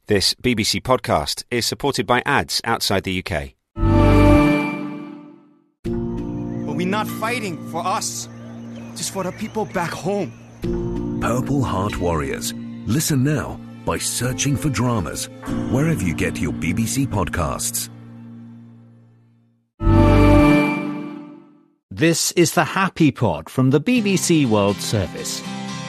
This BBC podcast is supported by ads outside the UK. But we're not fighting for us, just for the people back home. Purple Heart Warriors. Listen now by searching for dramas wherever you get your BBC podcasts. This is the Happy Pod from the BBC World Service.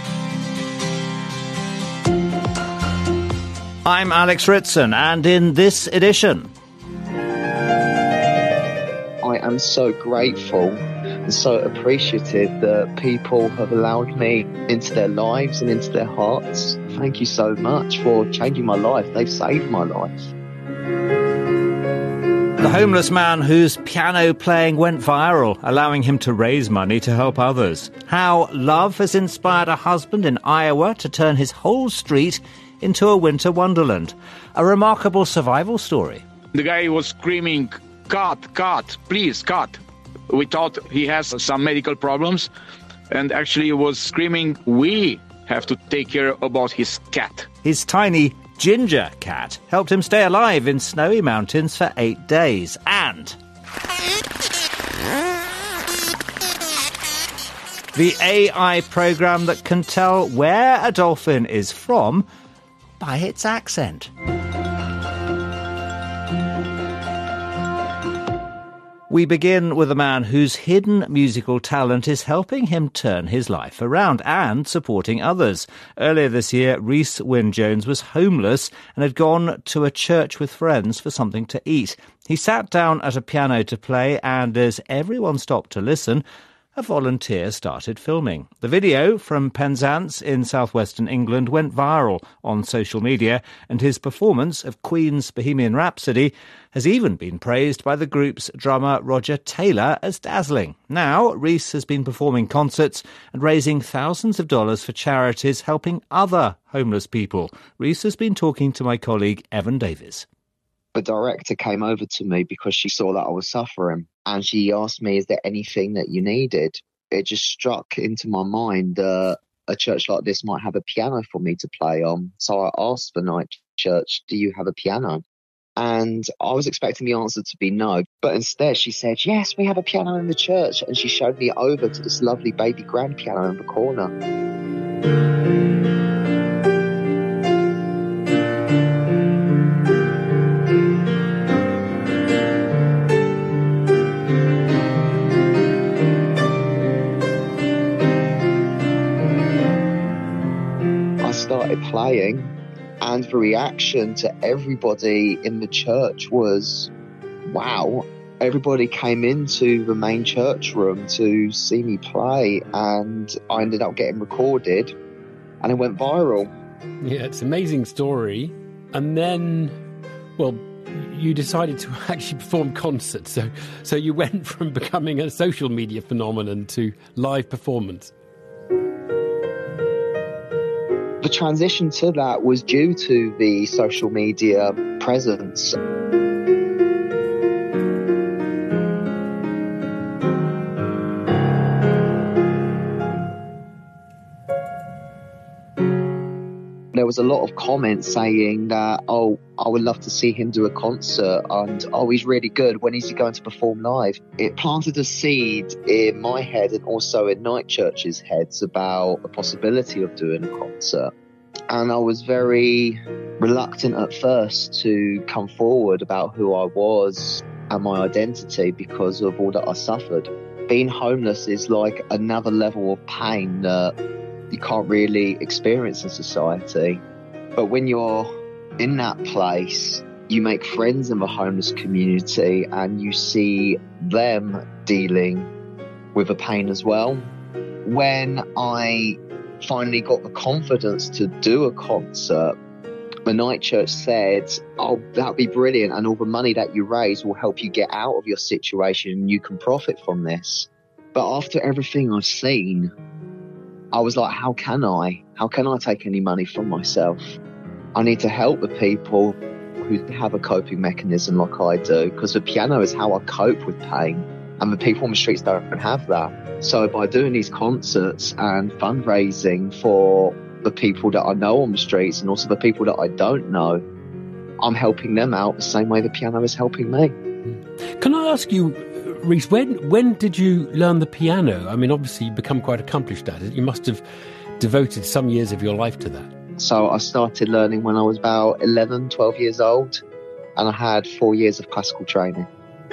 I'm Alex Ritson, and in this edition... I am so grateful and so appreciative that people have allowed me into their lives and into their hearts. Thank you so much for changing my life. They've saved my life. The homeless man whose piano playing went viral, allowing him to raise money to help others. How love has inspired a husband in Iowa to turn his whole street into a winter wonderland. A remarkable survival story. The guy was screaming, cut, please, cut. We thought he has some medical problems, and actually he was screaming, we have to take care about his cat. His tiny ginger cat helped him stay alive in snowy mountains for 8 days. And the AI program that can tell where a dolphin is from by its accent. We begin with a man whose hidden musical talent is helping him turn his life around and supporting others. Earlier this year, Rhys Wyn-Jones was homeless and had gone to a church with friends for something to eat. He sat down at a piano to play, and as everyone stopped to listen, a volunteer started filming. The video from Penzance in southwestern England went viral on social media, and his performance of Queen's Bohemian Rhapsody has even been praised by the group's drummer Roger Taylor as dazzling. Now, Rhys has been performing concerts and raising thousands of dollars for charities helping other homeless people. Rhys has been talking to my colleague Evan Davies. The director came over to me because she saw that I was suffering, and she asked me, is there anything that you needed? It just struck into my mind that a church like this might have a piano for me to play on. So I asked the night church, do you have a piano? And I was expecting the answer to be no, but instead she said, yes, we have a piano in the church. And she showed me over to this lovely baby grand piano in the corner. Started playing, and the reaction to everybody in the church was wow. Everybody came into the main church room to see me play, and I ended up getting recorded and it went viral. Yeah, it's an amazing story. And then, well, you decided to actually perform concerts, so you went from becoming a social media phenomenon to live performance. The transition to that was due to the social media presence. There was a lot of comments saying that, oh, I would love to see him do a concert, and oh, he's really good. When is he going to perform live? It planted a seed in my head and also in Night Church's heads about the possibility of doing a concert. And I was very reluctant at first to come forward about who I was and my identity because of all that I suffered. Being homeless is like another level of pain that you can't really experience in society. But when you're in that place, you make friends in the homeless community and you see them dealing with the pain as well. When I finally got the confidence to do a concert, the Night Church said, oh, that'd be brilliant, and all the money that you raise will help you get out of your situation and you can profit from this. But after everything I've seen, I was like, how can I take any money from myself? I need to help the people who have a coping mechanism like I do, because the piano is how I cope with pain, and the people on the streets don't have that. So by doing these concerts and fundraising for the people that I know on the streets and also the people that I don't know, I'm helping them out the same way the piano is helping me. Can I ask you, Rhys, when did you learn the piano? I mean, obviously you've become quite accomplished at it. You must have devoted some years of your life to that. So I started learning when I was about 11, 12 years old, and I had 4 years of classical training.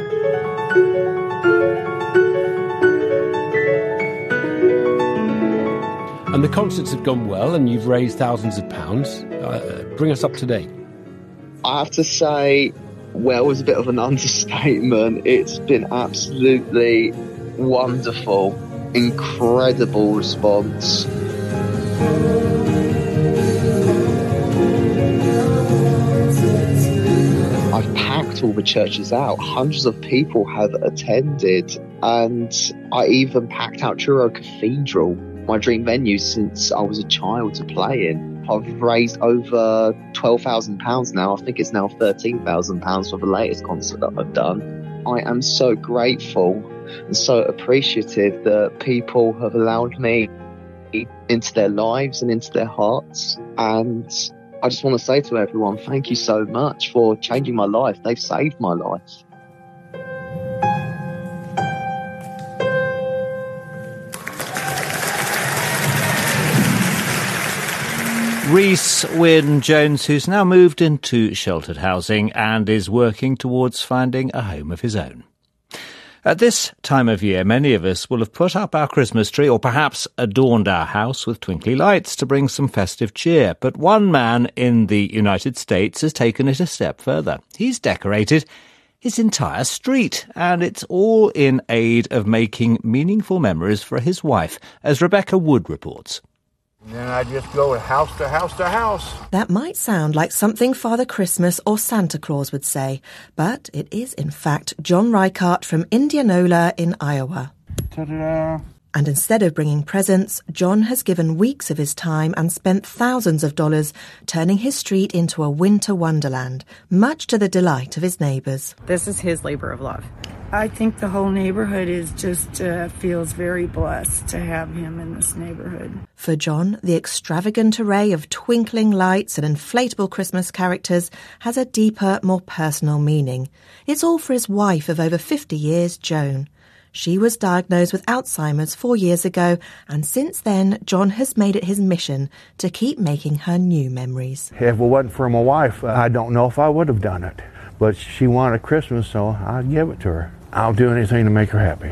And the concerts have gone well, and you've raised thousands of pounds. Bring us up to date. I have to say, well is a bit of an understatement. It's been absolutely wonderful, incredible response. I've packed all the churches out. Hundreds of people have attended, and I even packed out Truro Cathedral, my dream venue since I was a child to play in. I've raised over £12,000 now. I think it's now £13,000 for the latest concert that I've done. I am so grateful and so appreciative that people have allowed me into their lives and into their hearts. And I just want to say to everyone, thank you so much for changing my life. They've saved my life. Rhys Wyn-Jones, who's now moved into sheltered housing and is working towards finding a home of his own. At this time of year, many of us will have put up our Christmas tree or perhaps adorned our house with twinkly lights to bring some festive cheer. But one man in the United States has taken it a step further. He's decorated his entire street, and it's all in aid of making meaningful memories for his wife, as Rebecca Wood reports. And then I just go house to house to house. That might sound like something Father Christmas or Santa Claus would say, but it is in fact John Reichardt from Indianola in Iowa. Ta-da! And instead of bringing presents, John has given weeks of his time and spent thousands of dollars turning his street into a winter wonderland, much to the delight of his neighbours. This is his labour of love. I think the whole neighborhood is just feels very blessed to have him in this neighborhood. For John, the extravagant array of twinkling lights and inflatable Christmas characters has a deeper, more personal meaning. It's all for his wife of over 50 years, Joan. She was diagnosed with Alzheimer's 4 years ago, and since then, John has made it his mission to keep making her new memories. If it wasn't for my wife, I don't know if I would have done it. But she wanted Christmas, so I'd give it to her. I'll do anything to make her happy.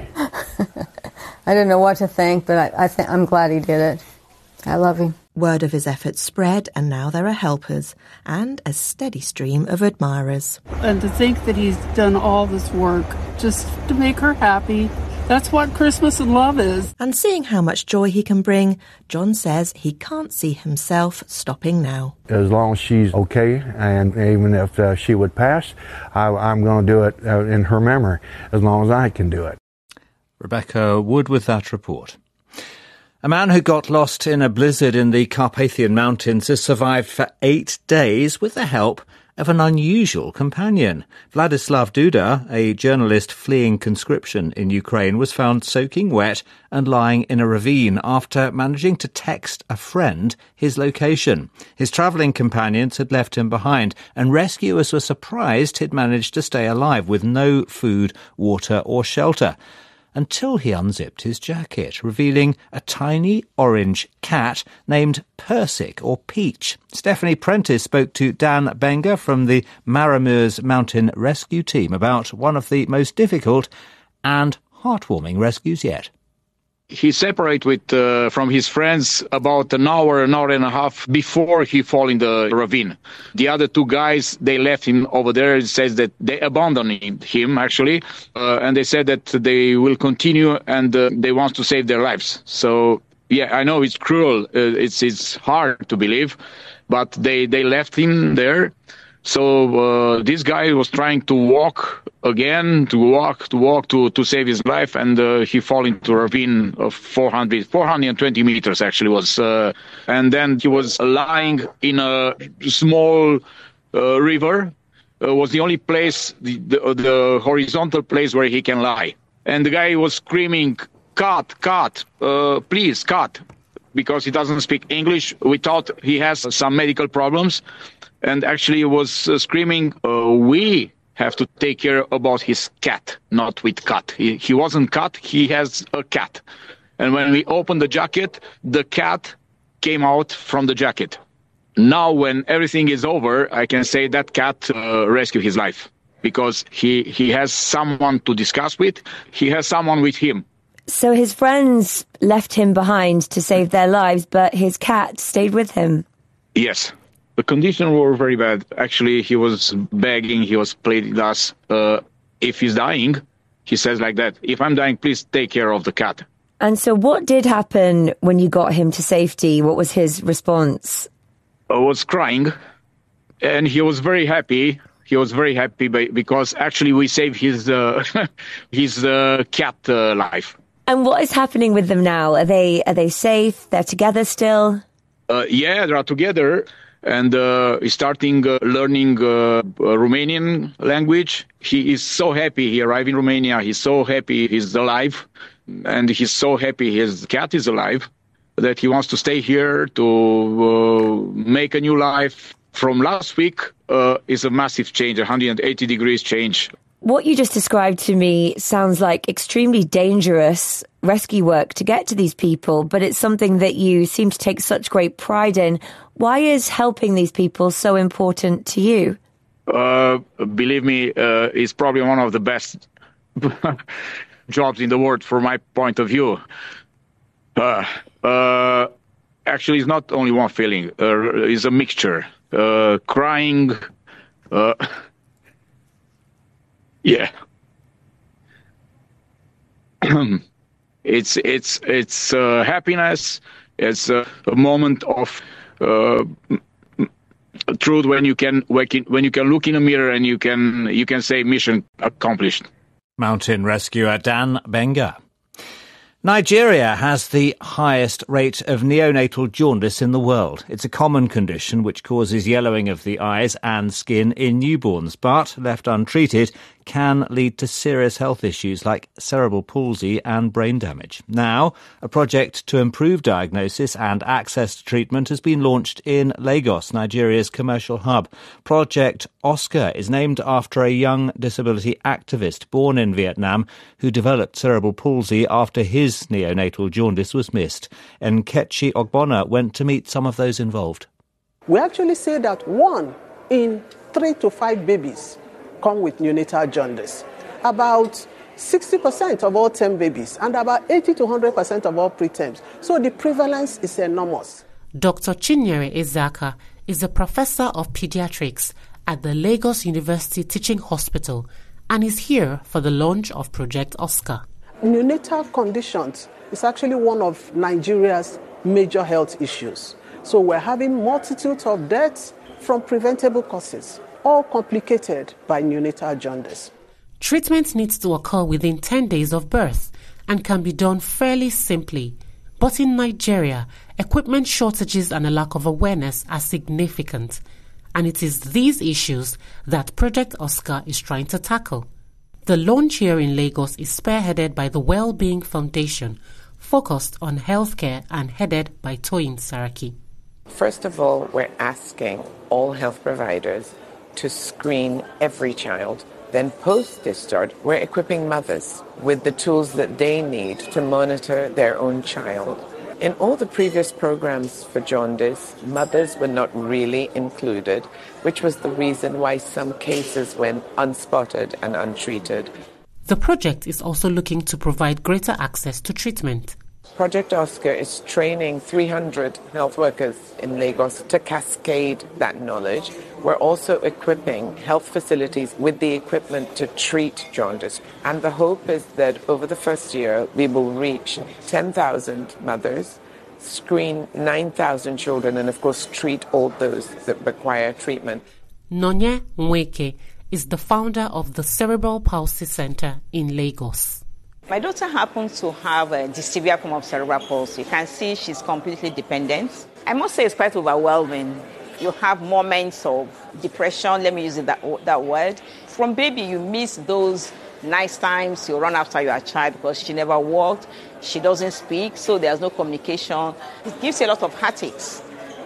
I don't know what to think, but I'm glad he did it. I love him. Word of his efforts spread, and now there are helpers and a steady stream of admirers. And to think that he's done all this work just to make her happy, that's what Christmas and love is. And seeing how much joy he can bring, John says he can't see himself stopping now. As long as she's okay, and even if she would pass, I'm going to do it in her memory, as long as I can do it. Rebecca Wood with that report. A man who got lost in a blizzard in the Carpathian Mountains has survived for 8 days with the help of an unusual companion. Vladislav Duda, a journalist fleeing conscription in Ukraine, was found soaking wet and lying in a ravine after managing to text a friend his location. His travelling companions had left him behind, and rescuers were surprised he'd managed to stay alive with no food, water or shelter, until he unzipped his jacket, revealing a tiny orange cat named Persic or Peach. Stephanie Prentice spoke to Dan Benger from the Maramures Mountain Rescue Team about one of the most difficult and heartwarming rescues yet. He separated from his friends about an hour and a half before he fell in the ravine. The other two guys, they left him over there. It says that they abandoned him, actually, and they said that they will continue and they want to save their lives. So, yeah, I know it's cruel. It's hard to believe, but they left him there. So this guy was trying to walk again, to save his life, and he fell into a ravine of 420 meters, actually, was. And then he was lying in a small river. Was the only place, the horizontal place where he can lie. And the guy was screaming, "Cut, please, cut," because he doesn't speak English. We thought he has some medical problems. and actually was screaming, we have to take care about his cat, not with cat. He wasn't cat, he has a cat. And when we opened the jacket, the cat came out from the jacket. Now, when everything is over, I can say that cat rescued his life because he has someone to discuss with. He has someone with him. So his friends left him behind to save their lives, but his cat stayed with him. Yes. The conditions were very bad. Actually, he was begging, he was pleading with us. If he's dying, he says like that, if I'm dying, please take care of the cat. And so what did happen when you got him to safety? What was his response? I was crying, and he was very happy. He was very happy because actually we saved his cat life. And what is happening with them now? Are they safe? They're together still? Yeah, they are together. And he's starting learning Romanian language. He is so happy he arrived in Romania. He's so happy he's alive. And he's so happy his cat is alive that he wants to stay here to make a new life. From last week is a massive change, 180 degrees change. What you just described to me sounds like extremely dangerous rescue work to get to these people, but it's something that you seem to take such great pride in. Why is helping these people so important to you? Believe me, it's probably one of the best jobs in the world from my point of view. Actually, it's not only one feeling. It's a mixture. Crying. Yeah. It's happiness. It's a moment of truth when you can look in a mirror and you can say mission accomplished. Mountain rescuer Dan Benga. Nigeria has the highest rate of neonatal jaundice in the world. It's a common condition which causes yellowing of the eyes and skin in newborns, but left untreated can lead to serious health issues like cerebral palsy and brain damage. Now, a project to improve diagnosis and access to treatment has been launched in Lagos, Nigeria's commercial hub. Project Oscar is named after a young disability activist born in Vietnam who developed cerebral palsy after his neonatal jaundice was missed. Nkechi Ogbonna went to meet some of those involved. We actually say that 1 in 3 to 5 babies come with neonatal jaundice. About 60% of all term babies and about 80 to 100% of all preterms. So the prevalence is enormous. Dr. Chinyere Ezaka is a professor of pediatrics at the Lagos University Teaching Hospital and is here for the launch of Project Oscar. Neonatal conditions is actually one of Nigeria's major health issues. So we're having multitudes of deaths from preventable causes, all complicated by neonatal jaundice. Treatment needs to occur within 10 days of birth and can be done fairly simply. But in Nigeria, equipment shortages and a lack of awareness are significant. And it is these issues that Project Oscar is trying to tackle. The launch here in Lagos is spearheaded by the Wellbeing Foundation, focused on healthcare and headed by Toyin Saraki. First of all, we're asking all health providers to screen every child. Then post-discharge, we're equipping mothers with the tools that they need to monitor their own child. In all the previous programs for jaundice, mothers were not really included, which was the reason why some cases went unspotted and untreated. The project is also looking to provide greater access to treatment. Project Oscar is training 300 health workers in Lagos to cascade that knowledge. We're also equipping health facilities with the equipment to treat jaundice. And the hope is that over the first year, we will reach 10,000 mothers, screen 9,000 children, and of course, treat all those that require treatment. Nonye Nweke is the founder of the Cerebral Palsy Center in Lagos. My daughter happens to have the severe form of cerebral palsy. You can see she's completely dependent. I must say it's quite overwhelming. You have moments of depression, let me use that word. From baby, you miss those nice times. You run after your child because she never walked. She doesn't speak, so there's no communication. It gives you a lot of heartaches.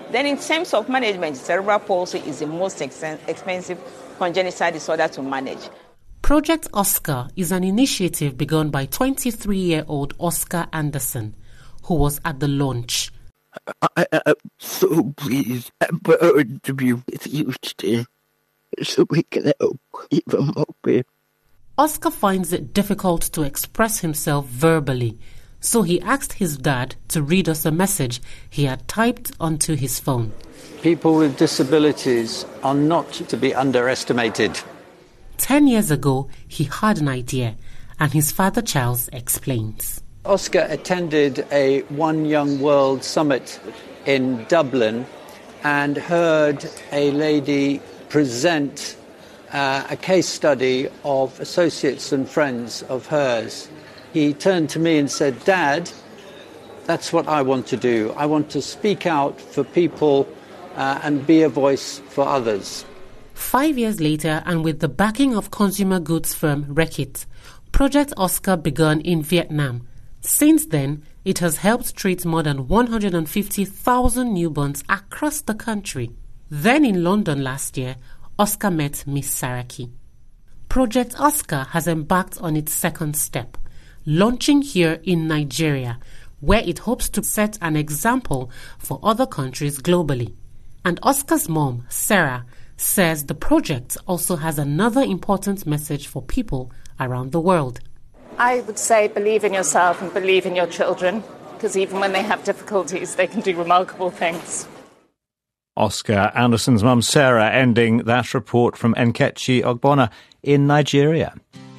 Then in terms of management, cerebral palsy is the most expensive congenital disorder to manage. Project Oscar is an initiative begun by 23-year-old Oscar Anderson, who was at the launch. I am so pleased and proud to be with you today, so we can help even more people. Oscar finds it difficult to express himself verbally, so he asked his dad to read us a message he had typed onto his phone. People with disabilities are not to be underestimated. 10 years ago, he had an idea, and his father Charles explains. Oscar attended a One Young World Summit in Dublin and heard a lady present a case study of associates and friends of hers. He turned to me and said, "Dad, that's what I want to do. I want to speak out for people and be a voice for others." 5 years later, and with the backing of consumer goods firm Reckitt, Project Oscar began in Vietnam. Since then, it has helped treat more than 150,000 newborns across the country. Then in London last year, Oscar met Miss Saraki. Project Oscar has embarked on its second step, launching here in Nigeria, where it hopes to set an example for other countries globally. And Oscar's mom, Sarah, says the project also has another important message for people around the world. I would say believe in yourself and believe in your children, because even when they have difficulties, they can do remarkable things. Oscar Anderson's mum, Sarah, ending that report from Nkechi Ogbonna in Nigeria.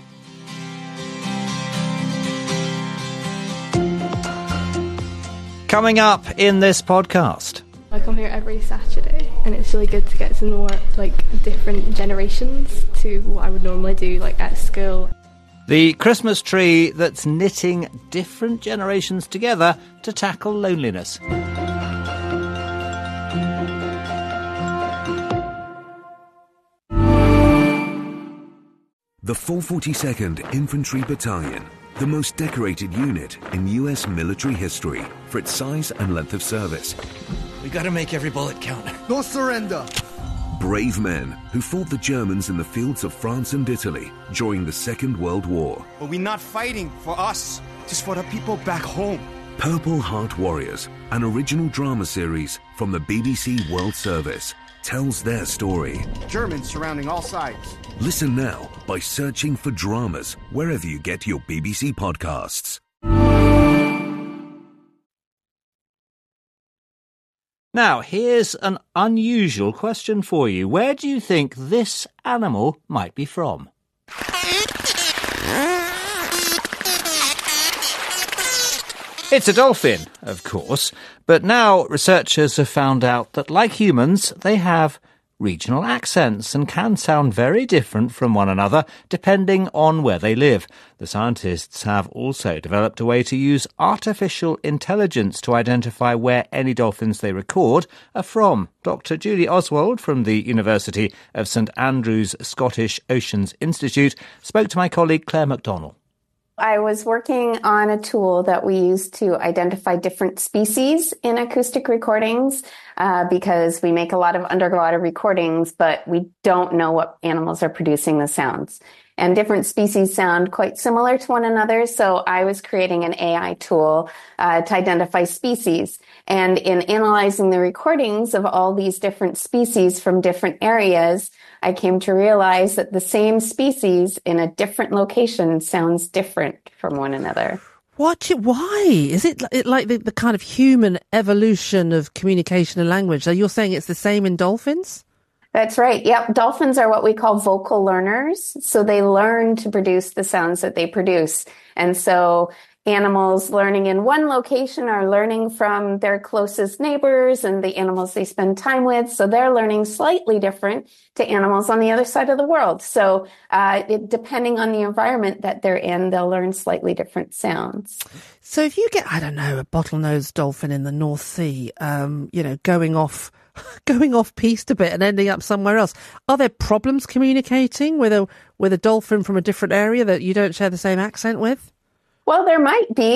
Coming up in this podcast. I come here every Saturday, and it's really good to get to know different generations to what I would normally do at school. The Christmas tree that's knitting different generations together to tackle loneliness. The 442nd Infantry Battalion, the most decorated unit in U.S. military history for its size and length of service. We gotta make every bullet count. No surrender. Brave men who fought the Germans in the fields of France and Italy during the Second World War. But we're not fighting for us, just for the people back home. Purple Heart Warriors, an original drama series from the BBC World Service, tells their story. Germans surrounding all sides. Listen now by searching for dramas wherever you get your BBC podcasts. Now, here's an unusual question for you. Where do you think this animal might be from? It's a dolphin, of course, but now researchers have found out that, like humans, they have regional accents and can sound very different from one another depending on where they live. The scientists have also developed a way to use artificial intelligence to identify where any dolphins they record are from. Dr. Julie Oswald from the University of St Andrews Scottish Oceans Institute spoke to my colleague Claire MacDonald. I was working on a tool that we use to identify different species in acoustic recordings because we make a lot of underwater recordings, but we don't know what animals are producing the sounds. And different species sound quite similar to one another, so I was creating an AI tool to identify species. And in analyzing the recordings of all these different species from different areas, I came to realize that the same species in a different location sounds different from one another. Why? Is it like the kind of human evolution of communication and language? So you're saying it's the same in dolphins? That's right. Yep. Dolphins are what we call vocal learners. So they learn to produce the sounds that they produce. And so animals learning in one location are learning from their closest neighbors and the animals they spend time with. So they're learning slightly different to animals on the other side of the world. So depending on the environment that they're in, they'll learn slightly different sounds. So if you get, I don't know, a bottlenose dolphin in the North Sea, going off piste a bit and ending up somewhere else, are there problems communicating with a dolphin from a different area that you don't share the same accent with? Well, there might be.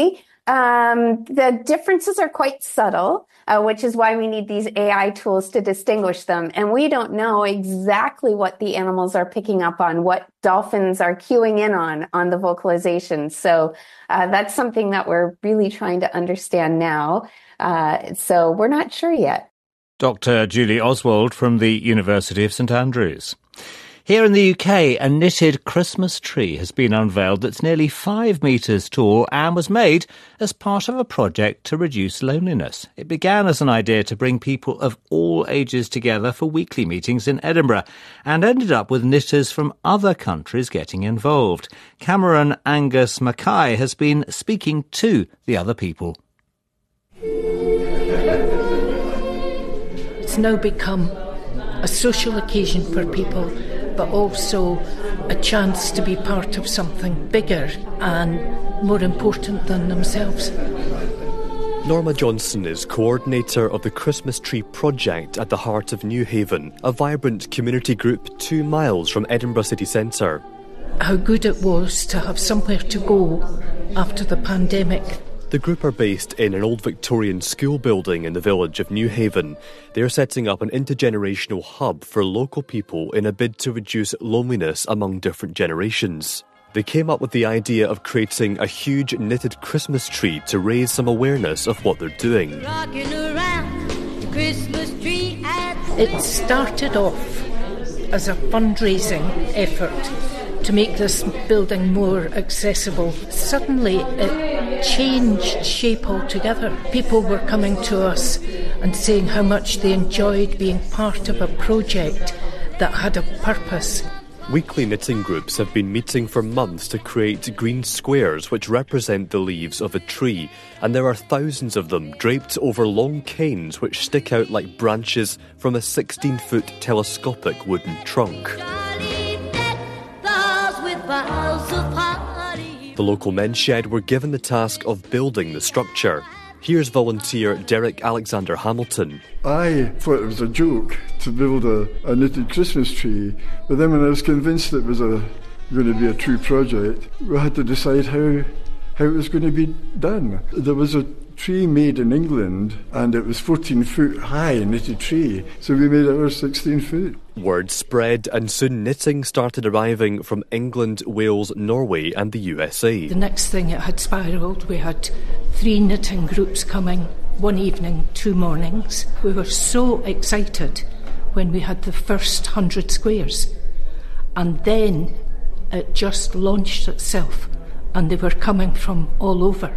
The differences are quite subtle, which is why we need these AI tools to distinguish them. And we don't know exactly what the animals are picking up on, what dolphins are cueing in on the vocalization. So that's something that we're really trying to understand now. So we're not sure yet. Dr. Julie Oswald from the University of St Andrews. Here in the UK, a knitted Christmas tree has been unveiled that's nearly 5 metres tall and was made as part of a project to reduce loneliness. It began as an idea to bring people of all ages together for weekly meetings in Edinburgh and ended up with knitters from other countries getting involved. Cameron Angus Mackay has been speaking to the other people. It's now become a social occasion for people, but also a chance to be part of something bigger and more important than themselves. Norma Johnson is coordinator of the Christmas Tree Project at the heart of Newhaven, a vibrant community group 2 miles from Edinburgh city centre. How good it was to have somewhere to go after the pandemic. The group are based in an old Victorian school building in the village of Newhaven. They are setting up an intergenerational hub for local people in a bid to reduce loneliness among different generations. They came up with the idea of creating a huge knitted Christmas tree to raise some awareness of what they're doing. It started off as a fundraising effort to make this building more accessible. Suddenly it changed shape altogether. People were coming to us and saying how much they enjoyed being part of a project that had a purpose. Weekly knitting groups have been meeting for months to create green squares which represent the leaves of a tree, and there are thousands of them draped over long canes which stick out like branches from a 16-foot telescopic wooden trunk. The local men's shed were given the task of building the structure. Here's volunteer Derek Alexander Hamilton. I thought it was a joke to build a knitted Christmas tree, but then when I was convinced it was going to be a true project, we had to decide how it was going to be done. There was a tree made in England, and it was 14 foot high knitted tree, so we made ours 16 foot. Word spread, and soon knitting started arriving from England, Wales, Norway and the USA. The next thing, it had spiralled. We had 3 knitting groups coming, 1 evening, 2 mornings. We were so excited when we had the first 100 squares, and then it just launched itself, and they were coming from all over.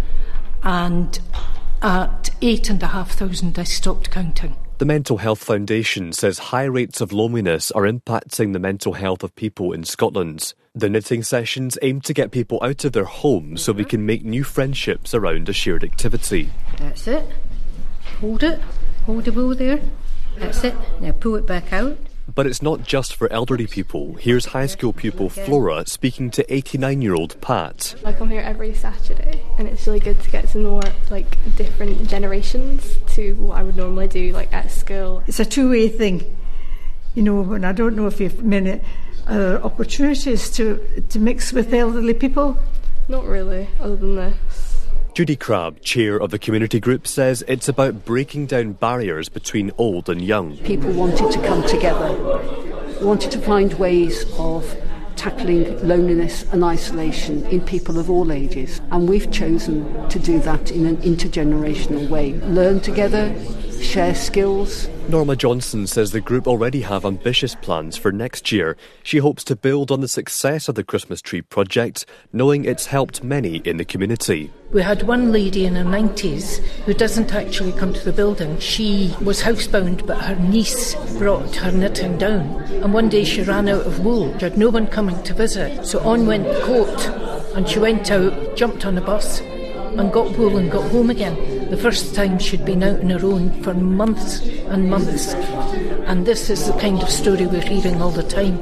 And at 8,500 I stopped counting. The Mental Health Foundation says high rates of loneliness are impacting the mental health of people in Scotland. The knitting sessions aim to get people out of their homes so we can make new friendships around a shared activity. That's it. Hold it. Hold the wool there. That's it. Now pull it back out. But it's not just for elderly people. Here's high school pupil Flora speaking to 89-year-old Pat. I come here every Saturday, and it's really good to get to know different generations to what I would normally do at school. It's a two-way thing, and I don't know if you've many opportunities to mix with elderly people. Not really, other than this. Judy Crabb, chair of the community group, says it's about breaking down barriers between old and young. People wanted to come together, wanted to find ways of tackling loneliness and isolation in people of all ages, and we've chosen to do that in an intergenerational way. Learn together, share skills. Norma Johnson says the group already have ambitious plans for next year. She hopes to build on the success of the Christmas Tree Project, knowing it's helped many in the community. We had one lady in her 90s who doesn't actually come to the building. She was housebound, but her niece brought her knitting down. And one day she ran out of wool. She had no one coming to visit. So on went the coat, and she went out, jumped on a bus, and got wool and got home again. The first time she'd been out on her own for months and months. And this is the kind of story we're hearing all the time.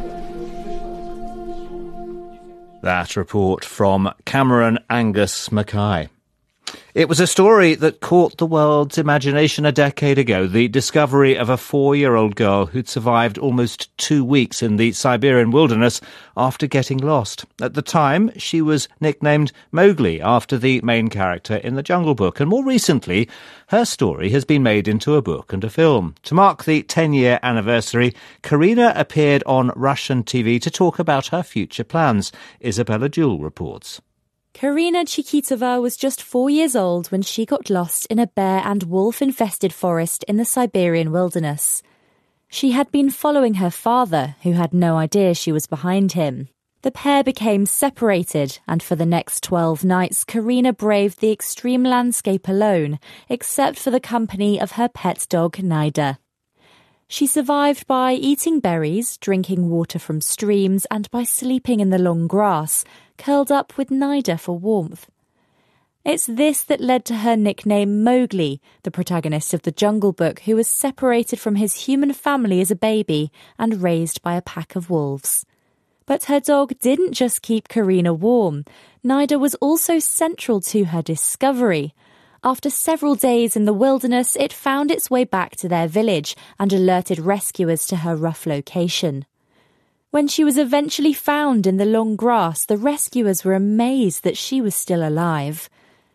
That report from Cameron Angus Mackay. It was a story that caught the world's imagination a decade ago, the discovery of a 4-year-old girl who'd survived almost 2 weeks in the Siberian wilderness after getting lost. At the time, she was nicknamed Mowgli, after the main character in the Jungle Book, and more recently, her story has been made into a book and a film. To mark the 10-year anniversary, Karina appeared on Russian TV to talk about her future plans. Isabella Jewell reports. Karina Chikitova was just 4 years old when she got lost in a bear and wolf-infested forest in the Siberian wilderness. She had been following her father, who had no idea she was behind him. The pair became separated, and for the next 12 nights, Karina braved the extreme landscape alone, except for the company of her pet dog, Nida. She survived by eating berries, drinking water from streams, and by sleeping in the long grass, curled up with Nida for warmth. It's this that led to her nickname Mowgli, the protagonist of the Jungle Book, who was separated from his human family as a baby and raised by a pack of wolves. But her dog didn't just keep Karina warm. Nida was also central to her discovery. After several days in the wilderness, it found its way back to their village and alerted rescuers to her rough location. When she was eventually found in the long grass, the rescuers were amazed that she was still alive.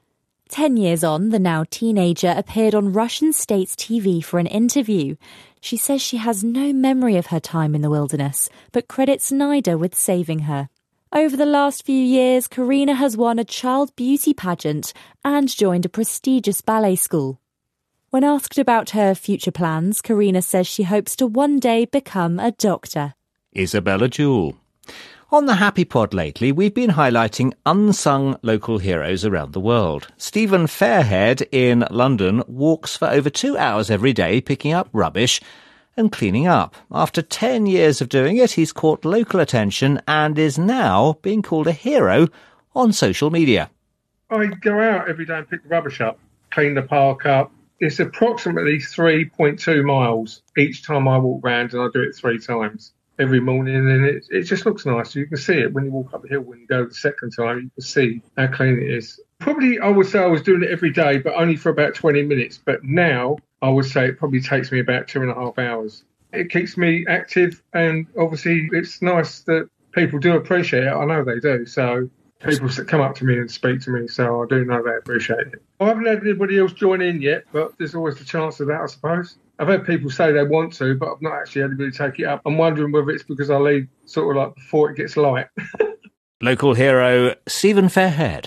10 years on, the now teenager appeared on Russian state TV for an interview. She says she has no memory of her time in the wilderness, but credits Nida with saving her. Over the last few years, Karina has won a child beauty pageant and joined a prestigious ballet school. When asked about her future plans, Karina says she hopes to one day become a doctor. Isabella Jewell. On the Happy Pod lately, we've been highlighting unsung local heroes around the world. Stephen Fairhead in London walks for over 2 hours every day picking up rubbish and cleaning up. After 10 years of doing it, he's caught local attention and is now being called a hero on social media. I go out every day and pick the rubbish up, clean the park up. It's approximately 3.2 miles each time I walk round, and I do it 3 times every morning, and it just looks nice. You can see it when you walk up the hill. When you go the second time, you can see how clean it is. Probably, I would say I was doing it every day, but only for about 20 minutes. But now, I would say it probably takes me about 2.5 hours. It keeps me active, and obviously it's nice that people do appreciate it. I know they do. So people come up to me and speak to me, so I do know they appreciate it. I haven't had anybody else join in yet, but there's always the chance of that, I suppose. I've had people say they want to, but I've not actually had anybody take it up. I'm wondering whether it's because I leave sort of like before it gets light. Local hero Stephen Fairhead.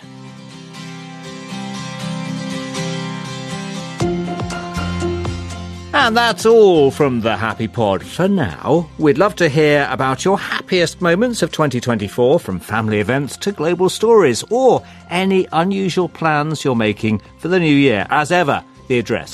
And that's all from the Happy Pod for now. We'd love to hear about your happiest moments of 2024, from family events to global stories, or any unusual plans you're making for the new year. As ever, the address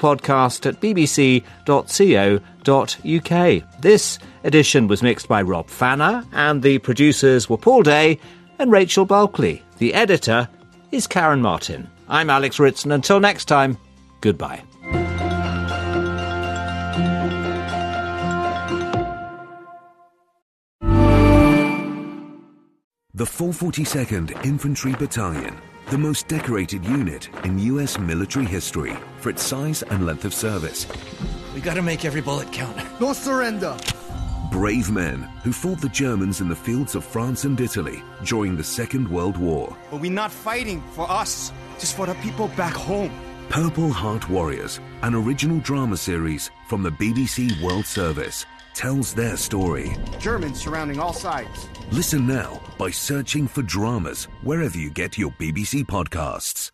globalpodcast@bbc.co.uk. This edition was mixed by Rob Fanner, and the producers were Paul Day and Rachel Bulkley. The editor is Karen Martin. I'm Alex Ritson. Until next time, goodbye. The 442nd Infantry Battalion, the most decorated unit in U.S. military history for its size and length of service. We gotta make every bullet count. No surrender. Brave men who fought the Germans in the fields of France and Italy during the Second World War. But we're not fighting for us, just for the people back home. Purple Heart Warriors, an original drama series from the BBC World Service, tells their story. Germans surrounding all sides. Listen now by searching for Dramas wherever you get your BBC podcasts.